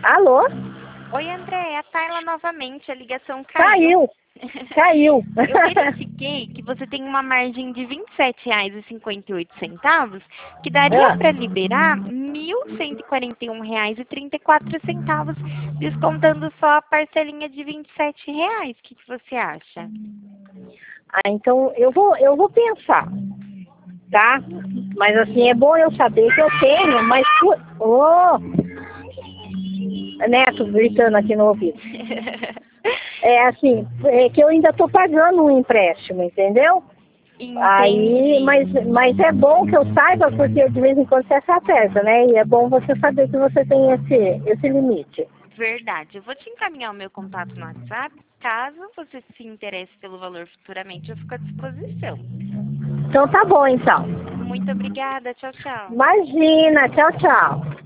Alô? Oi, André, é a Tayla novamente. A ligação caiu. Caiu. Eu verifiquei que você tem uma margem de R$ 27,58, que daria para liberar R$ 1.141,34, descontando só a parcelinha de R$ 27. O que você acha? Então eu vou pensar, tá? Mas assim, é bom eu saber que eu tenho, mas... Ô, Neto gritando aqui no ouvido. É assim, é que eu ainda tô pagando um empréstimo, entendeu? Aí, Entendi. mas é bom que eu saiba, porque de vez em quando você se aperta, né? E é bom você saber que você tem esse limite. Verdade. Eu vou te encaminhar o meu contato no WhatsApp. Caso você se interesse pelo valor futuramente, eu fico à disposição. Então tá bom, então. Muito obrigada. Tchau, tchau. Imagina, tchau, tchau.